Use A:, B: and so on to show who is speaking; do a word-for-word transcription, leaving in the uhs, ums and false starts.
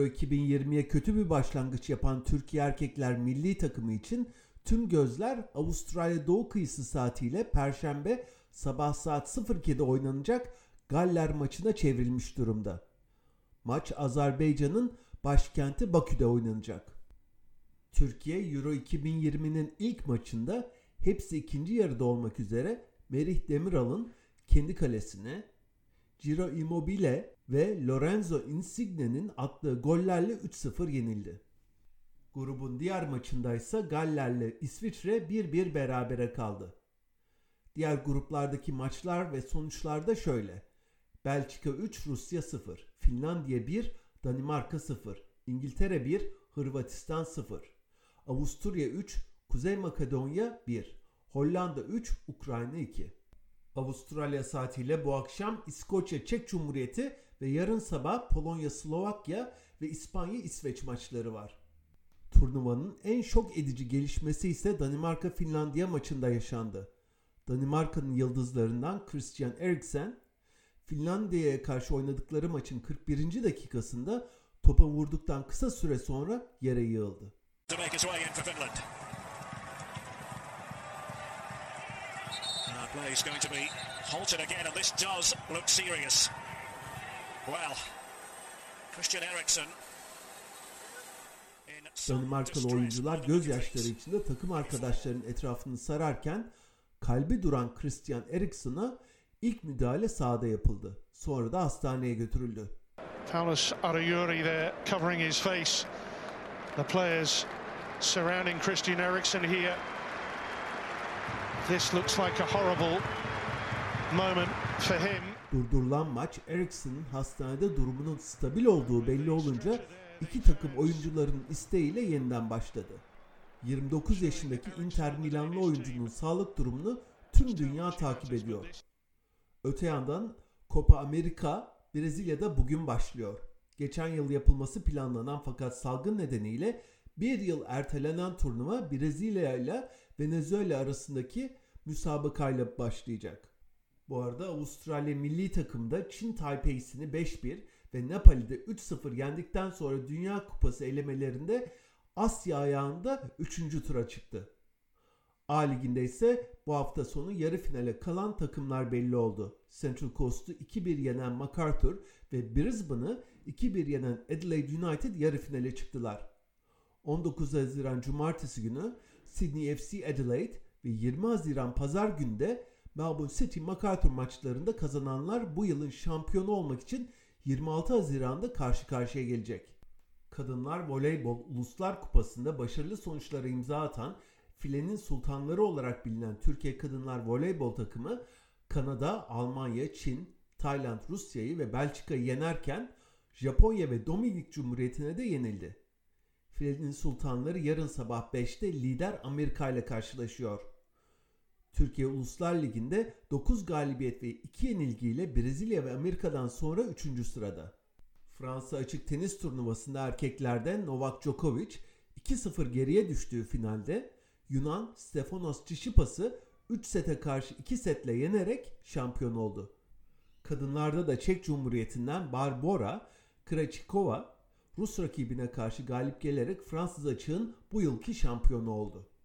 A: Euro iki bin yirmiye kötü bir başlangıç yapan Türkiye erkekler milli takımı için tüm gözler Avustralya doğu kıyısı saatiyle Perşembe sabah saat sıfır ikide oynanacak Galler maçına çevrilmiş durumda. Maç Azerbaycan'ın başkenti Bakü'de oynanacak. Türkiye Euro iki bin yirminin ilk maçında hepsi ikinci yarıda olmak üzere Merih Demiral'ın kendi kalesine, Ciro Immobile ve Lorenzo Insigne'nin attığı gollerle üç sıfır yenildi. Grubun diğer maçındaysa Galler'le İsviçre bir bir berabere kaldı. Diğer gruplardaki maçlar ve sonuçlar da şöyle: Belçika üç, Rusya sıfır, Finlandiya bir, Danimarka sıfır, İngiltere bir, Hırvatistan sıfır, Avusturya üç, Kuzey Makedonya bir, Hollanda üç, Ukrayna iki. Avustralya saatiyle bu akşam İskoçya Çek Cumhuriyeti ve yarın sabah Polonya Slovakya ve İspanya İsveç maçları var. Turnuvanın en şok edici gelişmesi ise Danimarka Finlandiya maçında yaşandı. Danimarka'nın yıldızlarından Christian Eriksen, Finlandiya'ya karşı oynadıkları maçın kırk birinci dakikasında topa vurduktan kısa süre sonra yere yığıldı.
B: Play is going to be halted again, and this does look serious. Well, Christian Eriksen.
A: Danimarkalı oyuncular gözyaşları içinde takım arkadaşlarının etrafını sararken kalbi duran Christian Eriksen'a ilk müdahale sahada yapıldı. Sonra da hastaneye götürüldü.
C: Paulus Arayuri there covering his face. The players surrounding Christian Eriksen here. This looks like a horrible moment for him.
A: Durdurulan maç Eriksen'in hastanede durumunun stabil olduğu belli olunca iki takım oyuncuların isteğiyle yeniden başladı. yirmi dokuz yaşındaki Inter Milanlı oyuncunun sağlık durumunu tüm dünya takip ediyor. Öte yandan Copa America Brezilya'da bugün başlıyor. Geçen yıl yapılması planlanan fakat salgın nedeniyle bir yıl ertelenen turnuva Brezilya ile Venezuela arasındaki müsabakayla başlayacak. Bu arada Avustralya milli takımda Çin Taipei'sini beş bir ve Nepal'i üç sıfır yendikten sonra Dünya Kupası elemelerinde Asya ayağında üçüncü tura çıktı. A Ligi'nde ise bu hafta sonu yarı finale kalan takımlar belli oldu. Central Coast'u iki bir yenen MacArthur ve Brisbane'ı iki bir yenen Adelaide United yarı finale çıktılar. on dokuz Haziran Cumartesi günü Sydney F C Adelaide ve yirmi Haziran Pazar günü de Melbourne City MacArthur maçlarında kazananlar bu yılın şampiyonu olmak için yirmi altı Haziran'da karşı karşıya gelecek. Kadınlar Voleybol Uluslar Kupası'nda başarılı sonuçlara imza atan filenin sultanları olarak bilinen Türkiye Kadınlar Voleybol takımı Kanada, Almanya, Çin, Tayland, Rusya'yı ve Belçika'yı yenerken Japonya ve Dominik Cumhuriyeti'ne de yenildi. Filenin sultanları yarın sabah beşte lider Amerika ile karşılaşıyor. Türkiye Uluslar Ligi'nde dokuz galibiyet ve iki yenilgiyle Brezilya ve Amerika'dan sonra üçüncü sırada. Fransa Açık Tenis Turnuvası'nda erkeklerden Novak Djokovic iki sıfır geriye düştüğü finalde Yunan Stefanos Tsitsipas'ı üç sete karşı iki setle yenerek şampiyon oldu. Kadınlarda da Çek Cumhuriyeti'nden Barbora Krejcikova Rus rakibine karşı galip gelerek Fransız açığın bu yılki şampiyonu oldu.